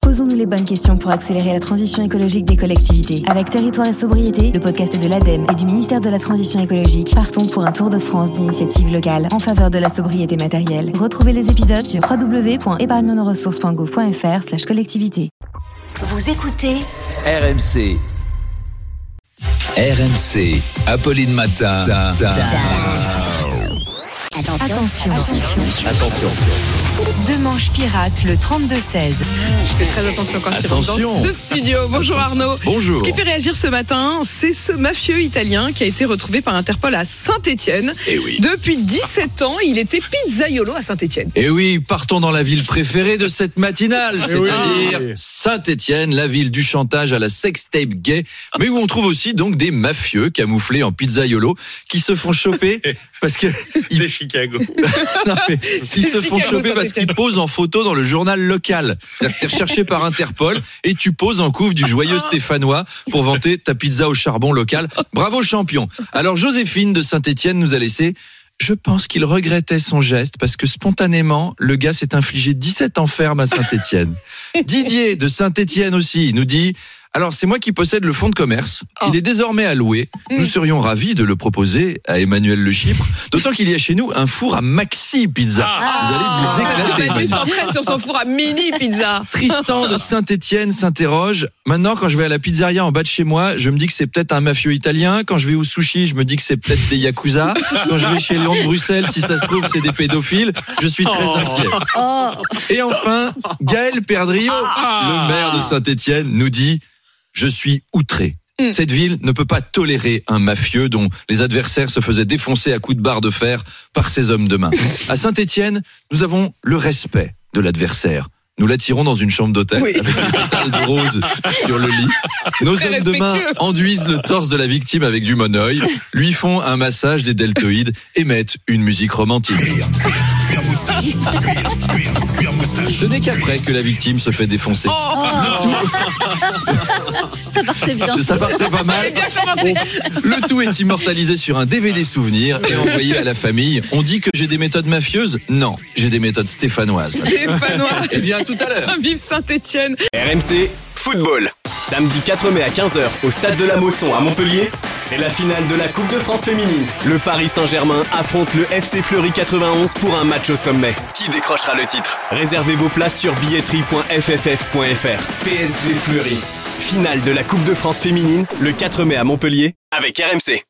Posons-nous les bonnes questions pour accélérer la transition écologique des collectivités. Avec Territoire et Sobriété, le podcast de l'ADEME et du ministère de la Transition écologique, partons pour un tour de France d'initiatives locales en faveur de la sobriété matérielle. Retrouvez les épisodes sur www.épargnenosressources.gouv.fr/collectivité. Vous écoutez RMC. RMC. Apolline Matin. Attention. Deux manches pirates, le 32-16. Je fais très attention quand je rentre dans ce studio. Bonjour Arnaud. Bonjour. Ce qui fait réagir ce matin, c'est ce mafieux italien qui a été retrouvé par Interpol à Saint-Étienne. Eh oui. Depuis 17 ans, il était pizzaiolo à Saint-Étienne. Et oui, partons dans la ville préférée de cette matinale, c'est-à-dire Saint-Étienne, la ville du chantage à la sextape gay, mais où on trouve aussi donc des mafieux camouflés en pizzaiolo qui se font choper parce que C'est Chicago. non, mais ils se font Chicago, choper parce qu'ils posent en photo dans le journal local. C'est-à-dire que t'es recherché par Interpol et tu poses en couve du joyeux Stéphanois pour vanter ta pizza au charbon local. Bravo champion. Alors Joséphine de Saint-Étienne nous a laissé. Je pense qu'il regrettait son geste parce que spontanément, le gars s'est infligé 17 ans ferme à Saint-Étienne. Didier de Saint-Étienne aussi nous dit « Alors, c'est moi qui possède le fonds de commerce. Il est désormais à louer. Nous serions ravis de le proposer à Emmanuel Le Chypre, d'autant qu'il y a chez nous un four à maxi pizza. Vous allez vous éclater. Manu s'entraîne sur son four à mini pizza. Tristan de Saint-Étienne s'interroge. Maintenant, quand je vais à la pizzeria en bas de chez moi, je me dis que c'est peut-être un mafieux italien. Quand je vais au sushi, je me dis que c'est peut-être des yakuza. Quand je vais chez Léon de Bruxelles, si ça se trouve, c'est des pédophiles. Je suis très inquiet. Et enfin, Gaël Perdriau, le maire de Saint-Étienne, nous dit « Je suis outré. Cette ville ne peut pas tolérer un mafieux dont les adversaires se faisaient défoncer à coups de barre de fer par ses hommes de main. À Saint-Étienne, nous avons le respect de l'adversaire. Nous l'attirons dans une chambre d'hôtel avec des pétales de rose sur le lit. Nos Très hommes de main respectueux. enduisent le torse de la victime avec du monoeil, lui font un massage des deltoïdes et mettent une musique romantique. Ce n'est qu'après que la victime se fait défoncer. Ça partait bien. Ça partait pas mal. Le tout est immortalisé sur un DVD souvenir et envoyé à la famille. On dit que j'ai des méthodes mafieuses ? Non, j'ai des méthodes stéphanoises. Stéphanois. Eh bien, à tout à l'heure. Vive Saint-Étienne. RMC Football. Samedi 4 mai à 15h au stade de la Mosson à Montpellier, c'est la finale de la Coupe de France féminine. Le Paris Saint-Germain affronte le FC Fleury 91 pour un match au sommet. Qui décrochera le titre ? Réservez vos places sur billetterie.fff.fr. PSG Fleury. Finale de la Coupe de France féminine le 4 mai à Montpellier avec RMC.